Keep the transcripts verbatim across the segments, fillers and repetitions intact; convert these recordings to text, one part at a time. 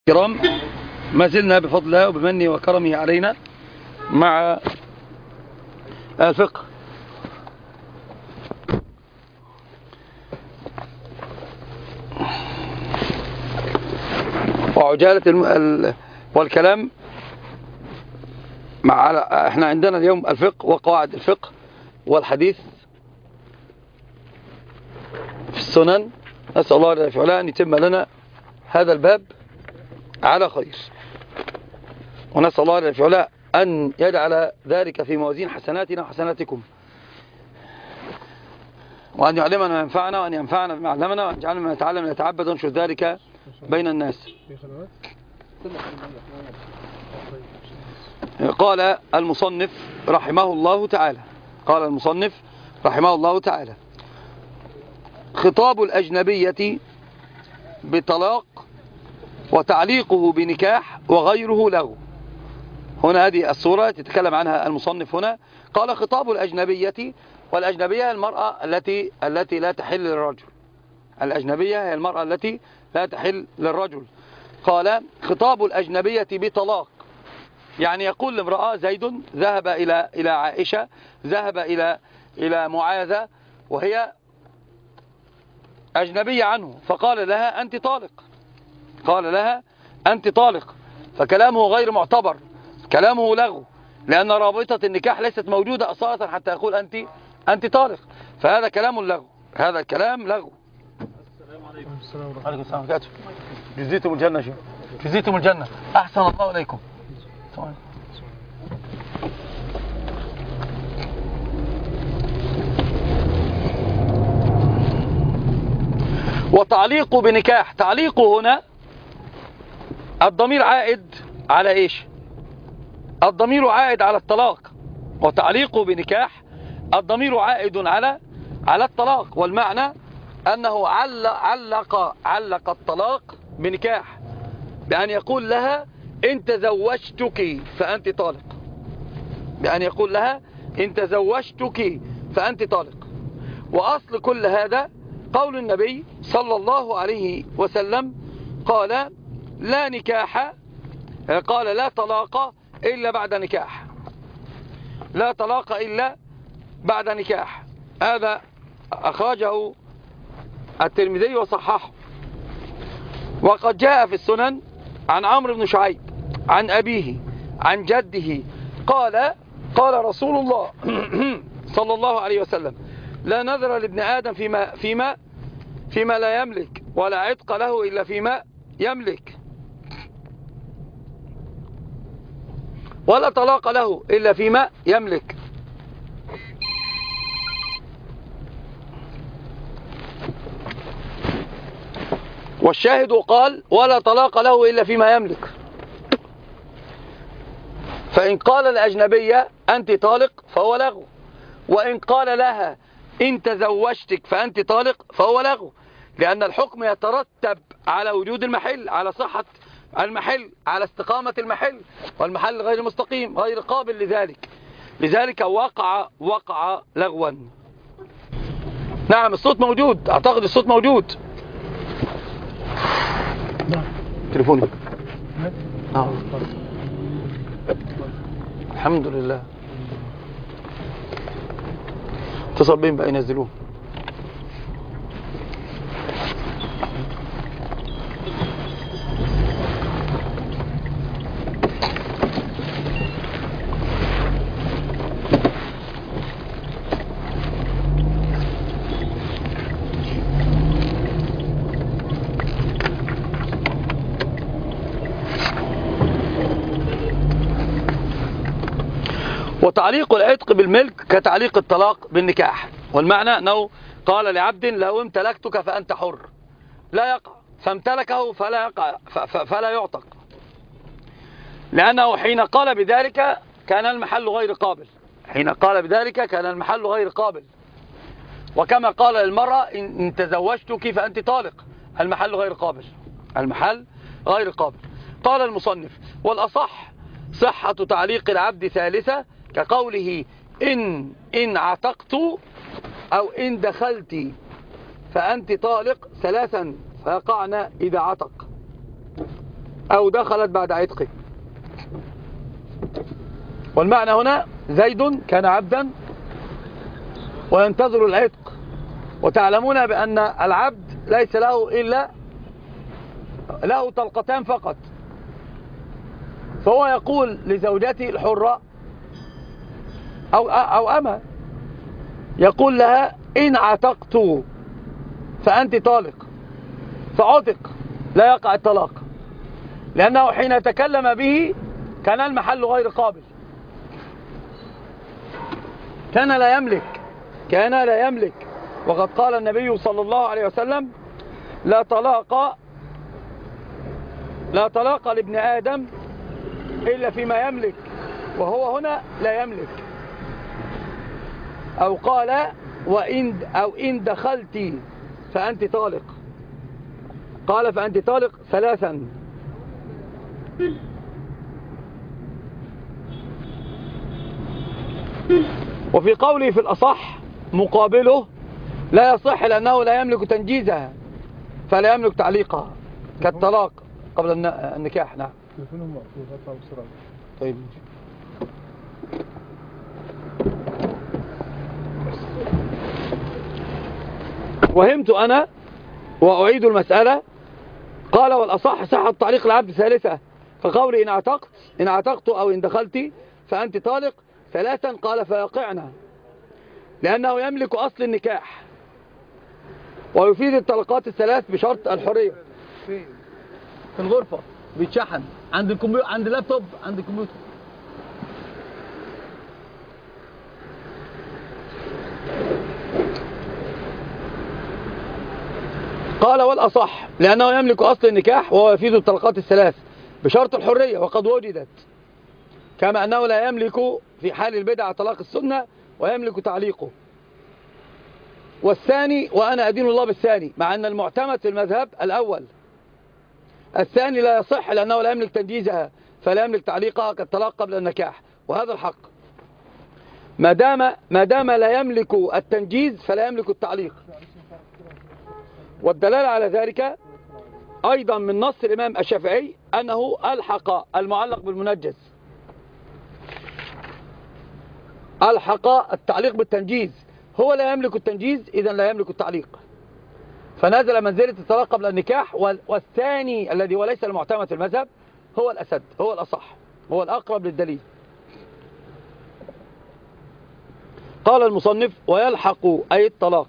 الكرام، ما زلنا بفضل الله وبمنه وكرمه علينا مع الفقه. وعجالة الم... والكلام مع احنا عندنا اليوم الفقه وقواعد الفقه والحديث في السنن. نسأل الله جل وعلا أن يتم لنا هذا الباب على خير، ونسأل الله جل وعلا أن يجعل ذلك في موازين حسناتنا وحسناتكم، وأن يعلمنا ما ينفعنا، وأن ينفعنا بما علمنا، وأن يجعلنا ما نتعلم ونتعبد ونشر ذلك بين الناس. قال المصنف رحمه الله تعالى قال المصنف رحمه الله تعالى خطاب الأجنبية بطلاق وتعليقه بنكاح وغيره له. هنا هذه الصورة تتكلم عنها المصنف. هنا قال خطاب الأجنبية، والأجنبية المرأة التي التي لا تحل للرجل. الأجنبية هي المرأة التي لا تحل للرجل. قال خطاب الأجنبية بطلاق، يعني يقول لامرأة زيد ذهب إلى إلى عائشة، ذهب إلى إلى معاذة وهي أجنبية عنه، فقال لها أنت طالق، قال لها أنت طالق، فكلامه غير معتبر، كلامه لغو، لأن رابطة النكاح ليست موجودة أصالة حتى يقول أنت أنت طالق، فهذا كلام لغو، هذا الكلام لغو. السلام عليكم. عليكم السلام عليكم. جزيتم الجنة شو جزيتم الجنة، أحسن الله إليكم. وتعليقه بنكاح، تعليقه هنا الضمير عائد على ايش؟ الضمير عائد على الطلاق، وتعليقه بنكاح الضمير عائد على على الطلاق، والمعنى انه علق علق علق الطلاق بنكاح، بأن يقول لها إن تزوجتك فأنت طالق، بأن يقول لها إن تزوجتك فأنت طالق. وأصل كل هذا قول النبي صلى الله عليه وسلم قال لا نكاح، قال لا طلاق إلا بعد نكاح، لا طلاق إلا بعد نكاح. هذا أخرجه الترمذي وصححه. وقد جاء في السنن عن عمرو بن شعيب عن أبيه عن جده قال قال رسول الله صلى الله عليه وسلم لا نذر لابن آدم فيما, فيما, فيما لا يملك، ولا عتق له إلا فيما يملك، ولا طلاق له إلا فيما يملك. والشاهد قال ولا طلاق له إلا فيما يملك. فإن قال الأجنبية أنت طالق فهو لغو، وإن قال لها إن تزوجتك فأنت طالق فهو لغو، لأن الحكم يترتب على وجود المحل، على صحة المحل، على استقامة المحل، والمحل غير مستقيم غير قابل لذلك، لذلك وقع وقع لغوا. نعم الصوت موجود، أعتقد الصوت موجود. تليفوني آه. الحمد لله، اتصل بهم بقى ينزلوه. وتعليق العتق بالملك كتعليق الطلاق بالنكاح، والمعنى أنه قال لعبد لو امتلكتك فأنت حر، لا يقع، فامتلكه فلا يقع فلا يعتق، لأنه حين قال بذلك كان المحل غير قابل، حين قال بذلك كان المحل غير قابل. وكما قال للمرأة إن تزوجتك فأنت طالق، المحل غير قابل، المحل غير قابل. قال المصنف والأصح صحة تعليق العبد ثالثة، كقوله إن إن عتقت أو إن دخلت فأنت طالق ثلاثا فيقعن إذا عتق، أو دخلت بعد عتقه. والمعنى هنا زيد كان عبدا وينتظر العتق، وتعلمون بأن العبد ليس له إلا له طلقتان فقط، فهو يقول لزوجته الحرة أو, أو أما يقول لها إن عتقت فأنت طالق، فعتق لا يقع الطلاق، لأنه حين تكلم به كان المحل غير قابل، كان لا يملك كان لا يملك وقد قال النبي صلى الله عليه وسلم لا طلاق لا طلاق لابن آدم إلا فيما يملك، وهو هنا لا يملك. أو قال وإن أو إن دخلت فأنت طالق، قال فأنت طالق ثلاثا. وفي قوله في الأصح مقابله لا يصح لأنه لا يملك تنجيزها فلا يملك تعليقها كالطلاق قبل النكاح. نعم. طيب وهمت أنا وأعيد المسألة. قال والأصح صحة تعليق العبد ثالثة، فقولي إن اعتقت إن اعتقت أو إن دخلت فأنت طالق ثلاثا، قال فيقعنا لأنه يملك أصل النكاح، ويفيد الطلقات الثلاث بشرط الحرية. في الغرفة بيتشحن عند الكمبيوتر، عند اللابتوب، عند الكمبيوتر. قال والأصح لأنه يملك أصل النكاح وهو يفيد الطلقات الثلاث بشرط الحرية وقد وجدت، كما أنه لا يملك في حال البدعة طلاق السنة ويملك تعليقه. والثاني وأنا أدين الله بالثاني، مع أن المعتمد في المذهب الأول. الثاني لا يصح لأنه لا يملك تنجيزها فلا يملك تعليقها كالطلاق قبل النكاح، وهذا الحق. ما دام ما دام لا يملك التنجيز فلا يملك التعليق. والدلالة على ذلك أيضا من نص الإمام الشافعي أنه ألحق المعلق بالمنجز، ألحق التعليق بالتنجيز، هو لا يملك التنجيز إذن لا يملك التعليق، فنزل منزلة الطلاق قبل النكاح. والثاني الذي وليس المعتمد في المذهب هو الأسد، هو الأصح، هو الأقرب للدليل. قال المصنف ويلحق أي الطلاق.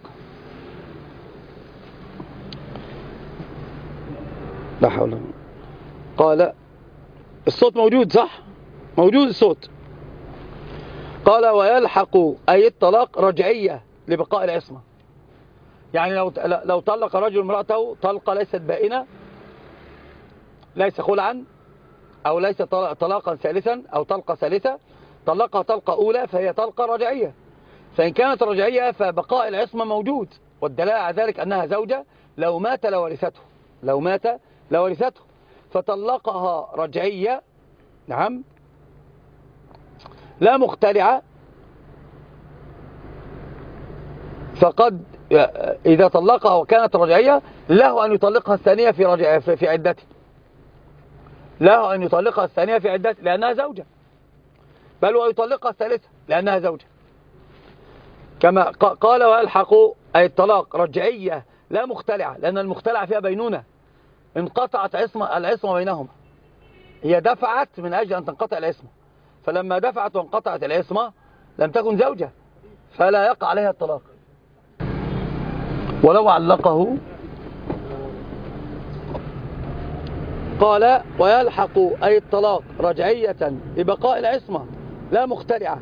لا حول. قال الصوت موجود صح؟ موجود الصوت. قال ويلحق أي الطلاق رجعية لبقاء العصمة، يعني لو لو طلق رجل امرأته طلقة ليست بائنة، ليس خلعا أو ليس طلاقا ثالثا أو طلقة ثالثة، طلقها طلقة أولى فهي طلقة رجعية. فإن كانت رجعية فبقاء العصمة موجود، والدلالة على ذلك أنها زوجة لو مات لورثته، لو مات لورثته، فطلقها رجعية نعم لا مختلعة، فقد إذا طلقها وكانت رجعية له أن يطلقها الثانية في رجع في عدته، له أن يطلقها الثانية في عدته لأنها زوجة، بل ويطلقها الثالثة لأنها زوجة. كما قال ويلحق أي الطلاق رجعية لا مختلعة، لأن المختلعة فيها بينونة، انقطعت عصمة العصمة بينهما، هي دفعت من أجل أن تنقطع العصمة، فلما دفعت وانقطعت العصمة لم تكن زوجة فلا يقع عليها الطلاق. ولو علقه قال ويلحق أي الطلاق رجعية لبقاء العصمة لا مختلعة،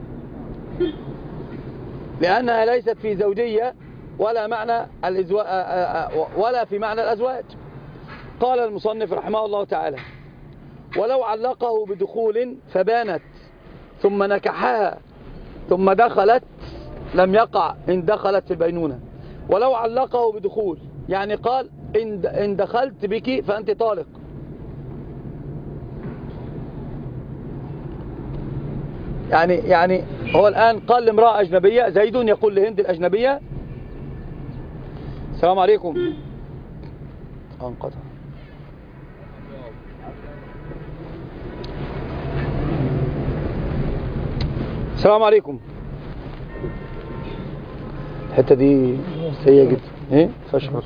لأنها ليست في زوجية ولا معنى الازواج ولا في معنى الأزواج. قال المصنف رحمه الله تعالى ولو علقه بدخول فبانت ثم نكحها ثم دخلت لم يقع إن دخلت في البينونة. ولو علقه بدخول يعني قال إن دخلت بك فأنت طالق، يعني يعني هو الآن قال لامرأة أجنبية، زيد يقول لهند الأجنبية السلام عليكم، انقطع السلام عليكم. الحتة دي سيئة جدا. ايه فشل.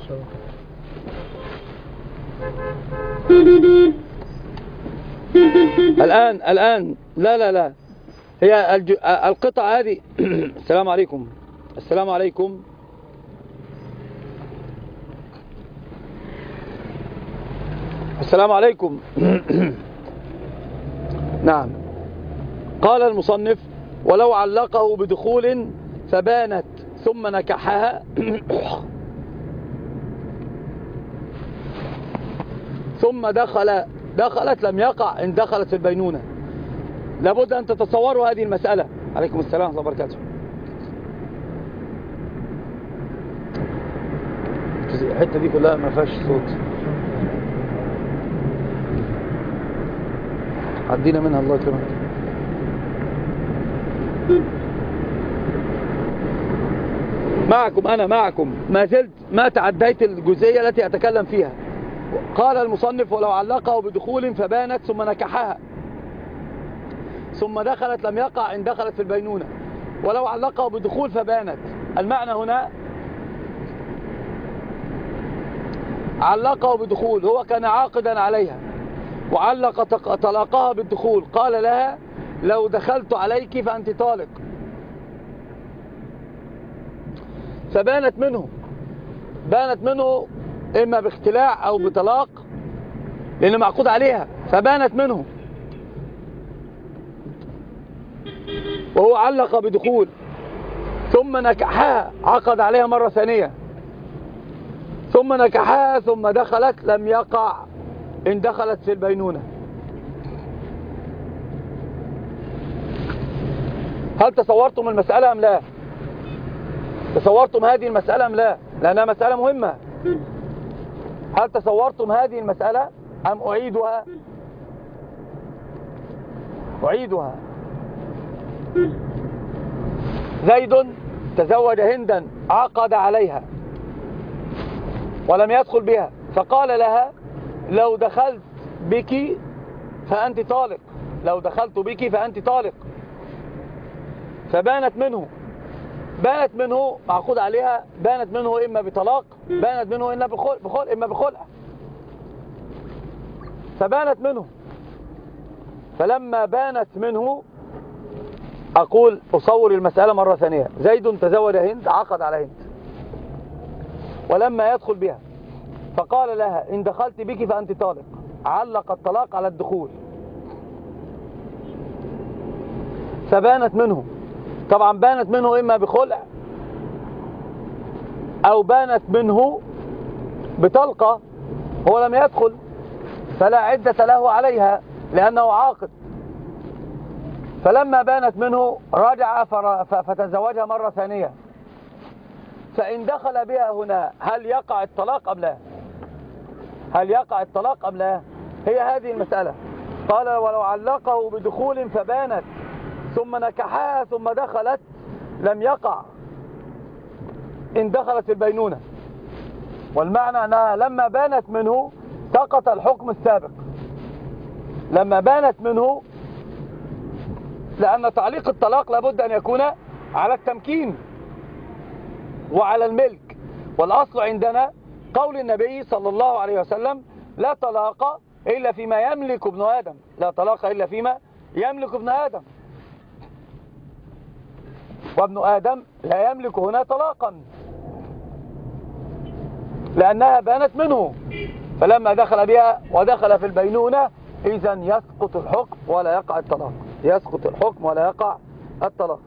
الآن الآن لا لا لا هي الج... القطعة هذه. السلام عليكم. السلام عليكم. السلام عليكم. نعم. قال المصنف: ولو علقه بدخول فبانت ثم نكحها ثم دخل دخلت لم يقع إن دخلت في البينونة. لابد أن تتصوروا هذه المسألة. عليكم السلام ورحمة الله وبركاته. الحتة دي كلها ما فيهاش صوت. عدينا منها الله يكرمك. معكم أنا معكم ما زلت ما تعديت الجزئية التي أتكلم فيها. قال المصنف: ولو علقه بدخول فبانت ثم نكحها ثم دخلت لم يقع إن دخلت في البينونة. ولو علقه بدخول فبانت، المعنى هنا علقه بدخول، هو كان عاقدا عليها وعلق طلاقها بالدخول، قال لها: لو دخلت عليك فأنت طالق، فبانت منه بانت منه إما باختلاع أو بطلاق لأنه معقود عليها، فبانت منه وهو علق بدخول ثم نكحها، عقد عليها مرة ثانية ثم نكحها ثم دخلت لم يقع إن دخلت في البينونة. هل تصورتم المسألة أم لا؟ تصورتم هذه المسألة أم لا؟ لأنها مسألة مهمة. هل تصورتم هذه المسألة أم أعيدها؟ أعيدها. زيد تزوج هندا، عقد عليها ولم يدخل بها، فقال لها: لو دخلت بك فأنت طالق، لو دخلت بك فأنت طالق، فبانت منه بانت منه معقود عليها، بانت منه إما بطلاق، بانت منه إما بخلع بخل إما بخلع فبانت منه. فلما بانت منه، أقول أصور المسألة مرة ثانية: زيد تزوج هند، عقد على هند ولما يدخل بها فقال لها: إن دخلت بك فأنت طالق، علق الطلاق على الدخول فبانت منه. طبعا بانت منه إما بخلع أو بانت منه بطلقة، هو لم يدخل فلا عدة له عليها لأنه عاقد. فلما بانت منه رجع فتزوجها مرة ثانية، فإن دخل بها هنا هل يقع الطلاق أم لا؟ هل يقع الطلاق أم لا؟ هي هذه المسألة. قال: ولو علقه بدخول فبانت ثم نكحها ثم دخلت لم يقع إن دخلت البينونة. والمعنى أنها لما بانت منه سقط الحكم السابق، لما بانت منه، لأن تعليق الطلاق لابد أن يكون على التمكين وعلى الملك. والأصل عندنا قول النبي صلى الله عليه وسلم: لا طلاق إلا فيما يملك ابن آدم، لا طلاق إلا فيما يملك ابن آدم، وابن آدم لا يملك هنا طلاقا لأنها بانت منه. فلما دخل بها ودخل في البينونة إذن يسقط الحكم ولا يقع الطلاق، يسقط الحكم ولا يقع الطلاق.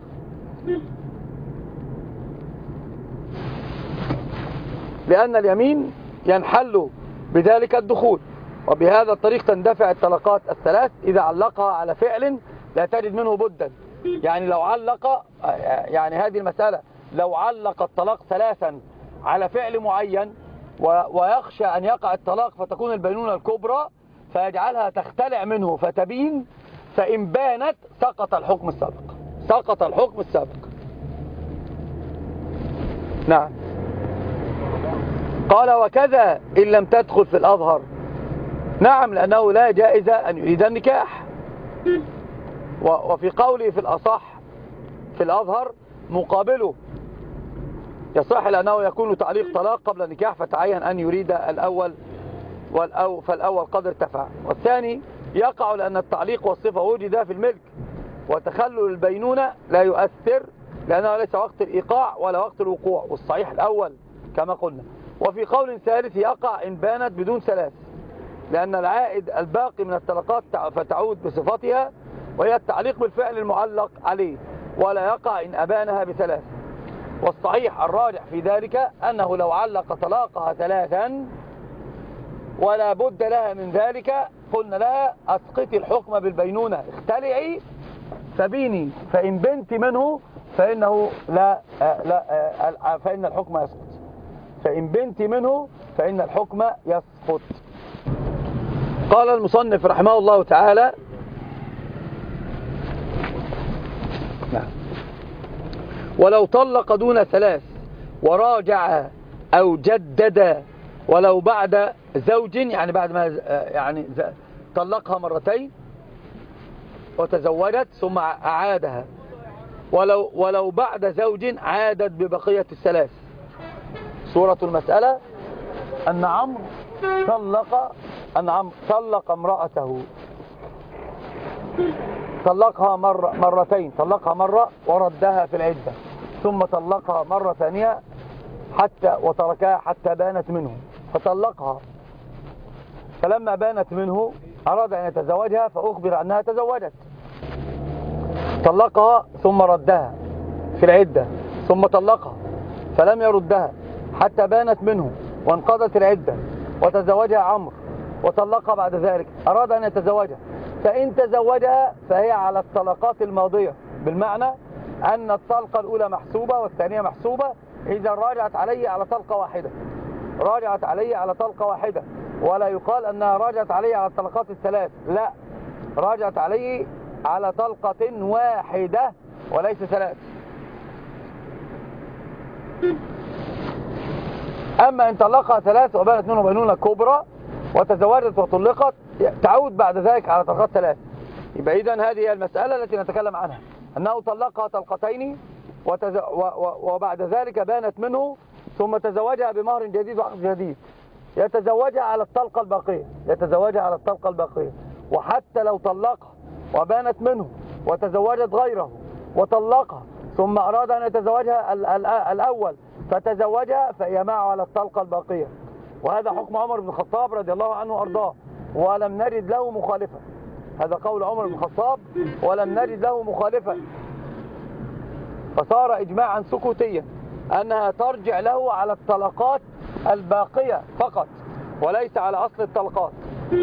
لأن اليمين ينحل بذلك الدخول، وبهذا الطريق تندفع الطلقات الثلاث إذا علقها على فعل لا تجد منه بدا. يعني لو علق، يعني هذه المسألة لو علق الطلاق ثلاثا على فعل معين ويخشى أن يقع الطلاق فتكون البينونة الكبرى فيجعلها تختلع منه فتبين، فإن بانت سقط الحكم السابق، سقط الحكم السابق. نعم. قال: وكذا إن لم تدخل في الأظهر. نعم، لأنه لا جائز أن يريد النكاح. وفي قوله في الأصح في الأظهر مقابله يصح لأنه يكون تعليق طلاق قبل النكاح، فتعين أن يريد الأول والأو فالأول قد ارتفع، والثاني يقع لأن التعليق والصفة وجد في الملك، وتخلل البينونة لا يؤثر لأنه ليس وقت الإيقاع ولا وقت الوقوع، والصحيح الأول كما قلنا. وفي قول ثالث يقع إن بانت بدون ثلاث، لأن العائد الباقي من الطلقات فتعود بصفتها وهي التعليق بالفعل المعلق عليه، ولا يقع إن أبانها بثلاث. والصحيح الراجح في ذلك أنه لو علق طلاقها ثلاثا ولا بد لها من ذلك قلنا لها أسقطي الحكم بالبينونة، اختلعي فبيني، فإن بنت منه فإنه لا, لا فإن الحكم يسقط، فإن بنت منه فإن الحكم يسقط. قال المصنف رحمه الله تعالى: نعم. ولو طلق دون ثلاث وراجع أو جدد ولو بعد زوج، يعني بعد ما يعني طلقها مرتين وتزوجت ثم أعادها، ولو ولو بعد زوج عادت ببقية الثلاث. صورة المسألة أن عمرو طلق أن عمرو طلق امرأته، طلقها مرة مرتين، طلقها مرة وردها في العدة، ثم طلقها مرة ثانية حتى وتركها حتى بانت منه، فطلقها، فلما بانت منه أراد أن يتزوجها فأخبر أنها تزوجت، طلقها ثم ردها في العدة، ثم طلقها فلم يردها حتى بانت منه وانقضت العدة، وتزوجها عمرو وطلقها بعد ذلك، أراد أن يتزوجها، فإن تزوجها فهي على الطلقات الماضية، بالمعنى أن الطلقة الأولى محسوبة والثانية محسوبة، إذا راجعت عليه على طلقة واحدة، راجعت عليه على طلقة واحدة، ولا يقال أنها راجعت عليه على الطلقات الثلاث، لا، راجعت عليه على طلقة واحدة وليس ثلاث. أما إن طلقها ثلاث وبانت منه بينونة كبرى وتزوجت وطلقت تعود بعد ذلك على طلقات ثلاث. يبقى إذن هذه هي المسألة التي نتكلم عنها، أنه طلقها طلقتين وتز... و... و... وبعد ذلك بانت منه ثم تزوجها بمهر جديد وعقد جديد، يتزوجها على الطلقة الباقية، يتزوجها على الطلقة الباقية، وحتى لو طلقها وبانت منه وتزوجت غيره وطلقها ثم أراد أن يتزوجها ال... ال... الأول فتزوجها فهي معه على الطلقة الباقية. وهذا حكم عمر بن الخطاب رضي الله عنه وأرضاه، ولم نجد له مخالفة. هذا قول عمر بن الخطاب ولم نجد له مخالفة، فصار إجماعا سكوتيا أنها ترجع له على الطلقات الباقية فقط وليس على أصل الطلقات.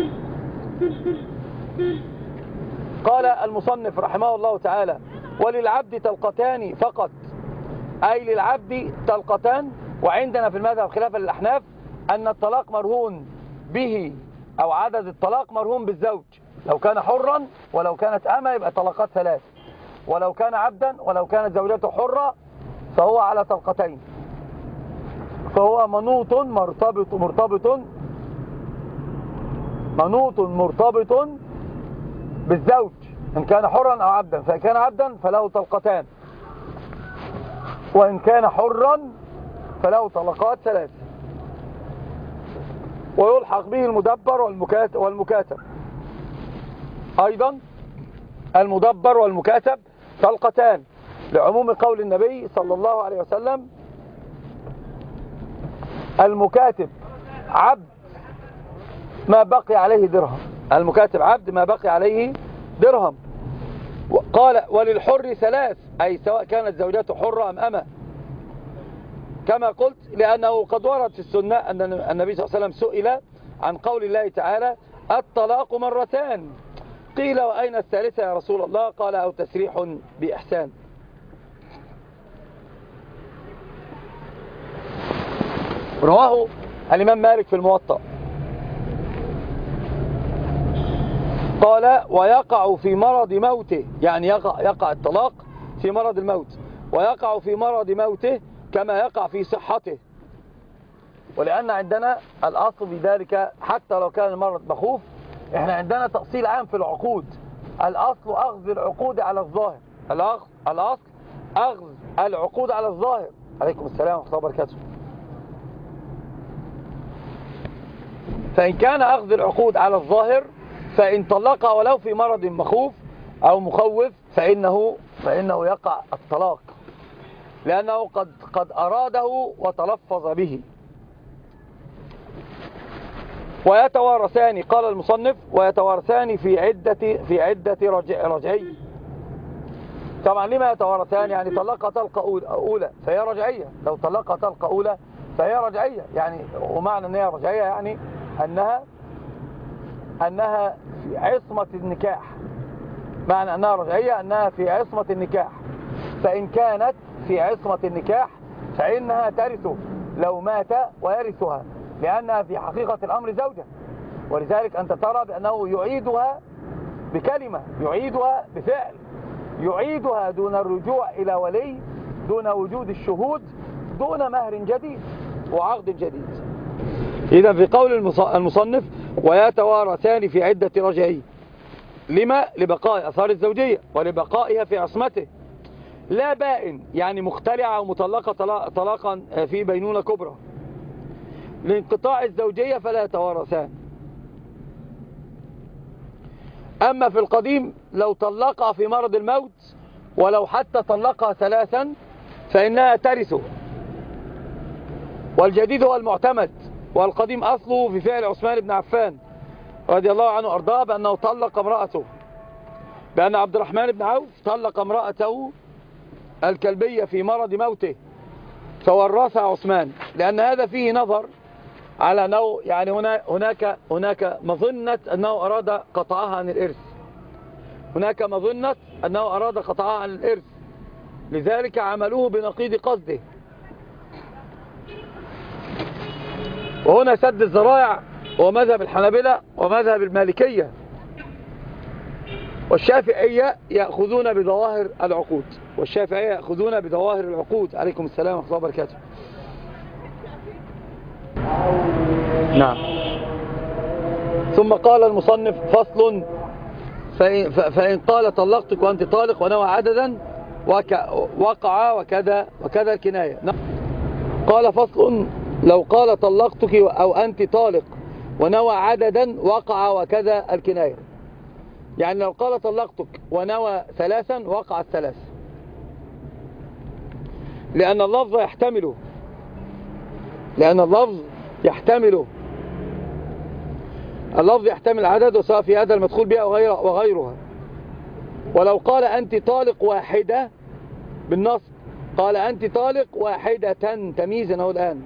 قال المصنف رحمه الله تعالى: وللعبد طلقتان فقط، أي للعبد طلقتان. وعندنا في المذهب خلافا للأحناف أن الطلاق مرهون به، أو عدد الطلاق مرهون بالزوج، لو كان حرا ولو كانت أمة يبقى طلقات ثلاث، ولو كان عبدا ولو كانت زوجته حرة فهو على طلقتين، فهو منوط مرتبط مرتبط منوط مرتبط بالزوج إن كان حرا أو عبدا، فإن كان عبدا فله طلقتان، وإن كان حرا فله طلقات ثلاث. ويلحق به المدبر والمكاتب أيضا، المدبر والمكاتب طلقتان، لعموم قول النبي صلى الله عليه وسلم: المكاتب عبد ما بقي عليه درهم، المكاتب عبد ما بقي عليه درهم. قال: وللحر ثلاث، أي سواء كانت زوجته حرة أم أمة، كما قلت، لأنه قد ورد في السنة أن النبي صلى الله عليه وسلم سئل عن قول الله تعالى: الطلاق مرتان، قيل: وأين الثالثة يا رسول الله؟ قال: أو تسريح بإحسان. رواه الإمام مالك في الموطأ، قال: ويقع في مرض موته، يعني يقع, يقع الطلاق في مرض الموت، ويقع في مرض موته كما يقع في صحته. ولأن عندنا الأصل في ذلك حتى لو كان المرض مخوف، احنا عندنا تأصيل عام في العقود، الأصل أخذ العقود على الظاهر، الأصل أخذ العقود على الظاهر. عليكم السلام ورحمة الله وبركاته. فإن كان أخذ العقود على الظاهر فإن طلقها ولو في مرض مخوف أو مخوف فإنه, فإنه يقع الطلاق، لأنه قد, قد أراده وتلفظ به. ويتوارثان، قال المصنف ويتوارثان في عدة في عدة رجع رجعي. طبعا لما يتوارثان؟ يعني طلقها طلقة أولى فهي رجعية، لو طلقها طلقة أولى فهي رجعية يعني، ومعنى أنها رجعية يعني أنها أنها في عصمة النكاح. معنى أنها رجعية أنها في عصمة النكاح. فإن كانت في عصمة النكاح فإنها ترثه لو مات ويرثها، لأنها في حقيقة الأمر زوجة. ولذلك أنت ترى بأنه يعيدها بكلمة، يعيدها بفعل، يعيدها دون الرجوع إلى ولي، دون وجود الشهود، دون مهر جديد وعقد جديد. إذا في قول المصنف ويتوارثان في عدة رجعي، لما؟ لبقاء أثار الزوجية ولبقائها في عصمته، لا بائن يعني مختلعة أو مطلقة طلاقا في بينونة كبرى. لانقطاع الزوجية فلا يتوارثان. أما في القديم لو طلقها في مرض الموت ولو حتى طلقها ثلاثا فإنها ترثه. والجديد هو المعتمد، والقديم أصله في فعل عثمان بن عفان رضي الله عنه أرضاه بأنه طلق امرأته، بأن عبد الرحمن بن عوف طلق امرأته الكلبية في مرض موته فورثها عثمان، لأن هذا فيه نظر على أنه يعني هناك هناك مظنة أنه أراد قطعها عن الإرث، هناك مظنة أنه أراد قطعها عن الإرث، لذلك عملوه بنقيض قصده. وهنا سد الذرائع ومذهب الحنابلة ومذهب المالكية والشافعية يأخذون بظواهر العقود، والشافعية يأخذون بظواهر العقود. عليكم السلام ورحمة الله وبركاته. نعم. ثم قال المصنف فصل فإن, فإن قال طلقتك وأنت طالق ونوى عددا وقع وكذا وكذا الكناية. قال فصل لو قال طلقتك أو أنت طالق ونوى عددا وقع وكذا الكناية، يعني لو قال طلقتك ونوى ثلاثا وقع الثلاث، لأن اللفظ يحتمله، لأن اللفظ يحتمله اللفظ يحتمل عدد، وسواء في هذا المدخول بها وغيرها. ولو قال أنت طالق واحدة بالنص، قال أنت طالق واحدة تمييزا أهو الآن،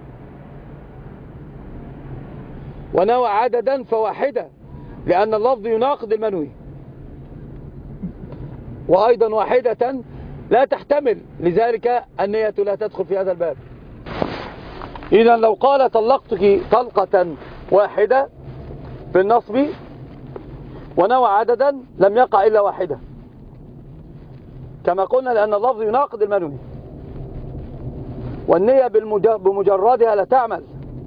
ونوى عددا فواحدة، لأن اللفظ يناقض المنوي. وأيضا واحدة لا تحتمل، لذلك النية لا تدخل في هذا الباب. إذا لو قال طلقتك طلقة واحدة بالنصب ونوى عددا لم يقع إلا واحدة كما قلنا، لأن اللفظ يناقض المنوي، والنية بمجردها لا تعمل.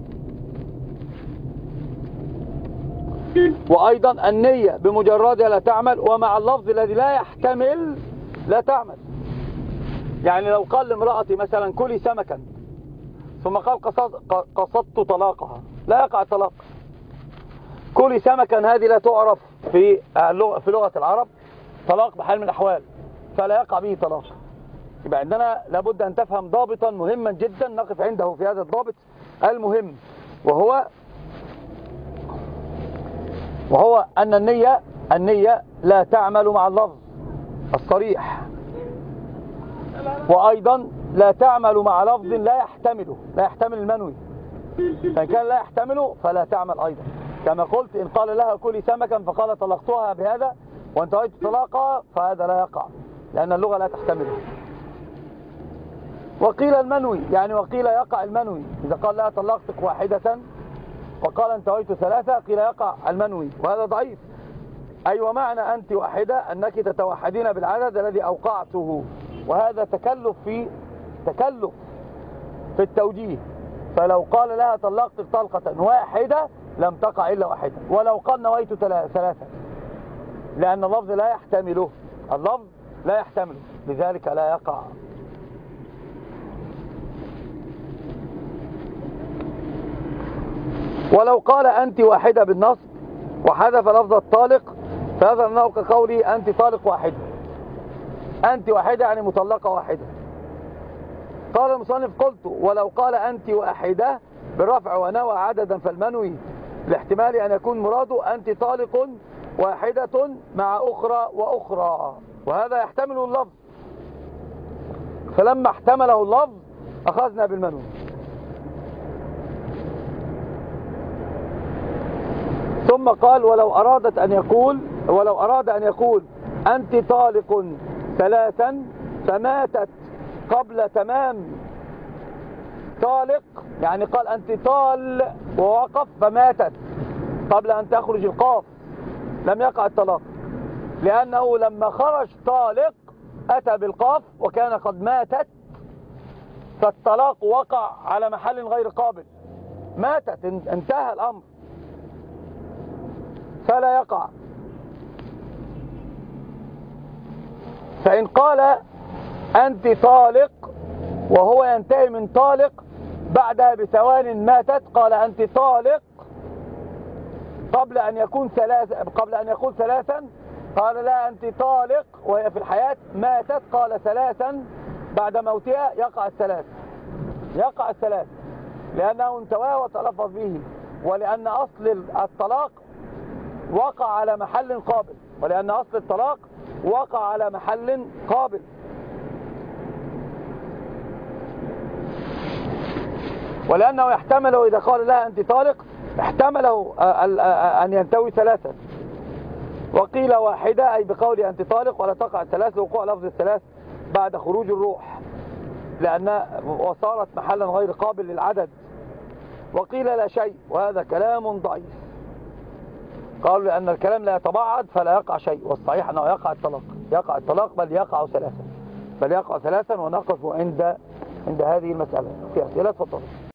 وأيضا النية بمجردها لا تعمل، ومع اللفظ الذي لا يحتمل لا تعمل. يعني لو قال لامرأتي مثلا كلي سمكا ثم قال قصدت طلاقها، لا يقع طلاق. كلي سمكا هذه لا تعرف في في لغة العرب طلاق بحال من الأحوال، فلا يقع به طلاق. يبقى عندنا لابد أن تفهم ضابطا مهما جدا نقف عنده في هذا الضابط المهم، وهو وهو أن النية النية لا تعمل مع اللفظ الصريح، وأيضا لا تعمل مع لفظ لا يحتمله لا يحتمل المنوي. فإن كان لا يحتمله فلا تعمل أيضا، كما قلت إن قال لها كلي سمكا فقال طلقتها بهذا وانتهيت طلاقها، فهذا لا يقع لأن اللغة لا تحتمله. وقيل المنوي، يعني وقيل يقع المنوي، إذا قال لها طلقتك واحدة وقال انتهيت ثلاثة قيل يقع المنوي، وهذا ضعيف. أي ومعنى أنت واحدة أنك تتوحدين بالعدد الذي أوقعته، وهذا تكلف في تكلف في التوجيه. فلو قال لها طلقتك طلقة واحدة لم تقع إلا واحدة، ولو قال نويت ثلاثة، لأن اللفظ لا يحتمله اللفظ لا يحتمله لذلك لا يقع ولو قال أنت واحدة بالنصب وحذف لفظ الطالق فهذا أنه كقولي أنت طالق واحدة. أنت واحدة يعني مطلقة واحدة. قال المصنف قلت ولو قال أنت واحدة بالرفع ونوى عددا فالمنوي لاحتمال أن يكون مراده أنت طالق واحدة مع أخرى وأخرى، وهذا يحتمل اللفظ، فلما احتمله اللفظ أخذنا بالمنوي. ثم قال ولو أرادت أن يقول ولو أراد أن يقول أنت طالق ثلاثا فماتت قبل تمام طالق، يعني قال أنت طال ووقف فماتت قبل أن تخرج القاف، لم يقع الطلاق، لأنه لما خرج طالق أتى بالقاف وكان قد ماتت، فالطلاق وقع على محل غير قابل، ماتت انتهى الأمر فلا يقع. فإن قال أنت طالق وهو ينتهي من طالق بعدها بثوان ماتت، قال أنت طالق قبل أن يكون ثلاثة قبل أن يقول ثلاثا، قال لا أنت طالق وهي في الحياة ماتت، قال ثلاثا بعد موتها، يقع الثلاث يقع الثلاث لأنه انتواه وتلفظ به، ولأن أصل الطلاق وقع على محل قابل ولأن أصل الطلاق وقع على محل قابل. ولأنه يحتمله إذا قال لها أنت طالق احتمله أن ينتوي ثلاثة، وقيل واحدة أي بقول أنت طالق ولا تقع الثلاث لوقوع لفظ الثلاث بعد خروج الروح لأن وصارت محلا غير قابل للعدد. وقيل لا شيء، وهذا كلام ضعيف، قالوا لأن الكلام لا يتبعد فلا يقع شيء، والصحيح أنه يقع الطلاق يقع الطلاق بل يقع ثلاثا بل يقع ثلاثا ونقف عند عند هذه المسألة. في أسئلة؟ تفضل.